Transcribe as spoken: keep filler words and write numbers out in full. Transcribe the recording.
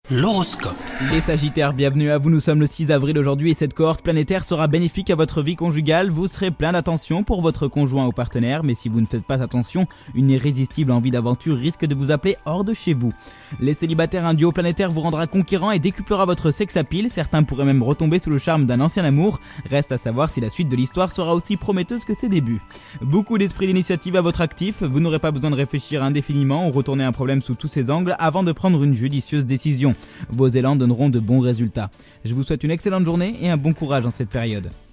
L'horoscope. Les Sagittaires, bienvenue à vous, nous sommes le six avril aujourd'hui et cette cohorte planétaire sera bénéfique à votre vie conjugale. Vous serez plein d'attention pour votre conjoint ou partenaire, mais si vous ne faites pas attention, une irrésistible envie d'aventure risque de vous appeler hors de chez vous. Les célibataires, un duo planétaire vous rendra conquérant et décuplera votre sex appeal, certains pourraient même retomber sous le charme d'un ancien amour. Reste à savoir si la suite de l'histoire sera aussi prometteuse que ses débuts. Beaucoup d'esprit d'initiative à votre actif, vous n'aurez pas besoin de réfléchir indéfiniment ou retourner un problème sous tous ses angles avant de prendre une judicieuse décision. Vos élans donneront de bons résultats. Je vous souhaite une excellente journée et un bon courage en cette période.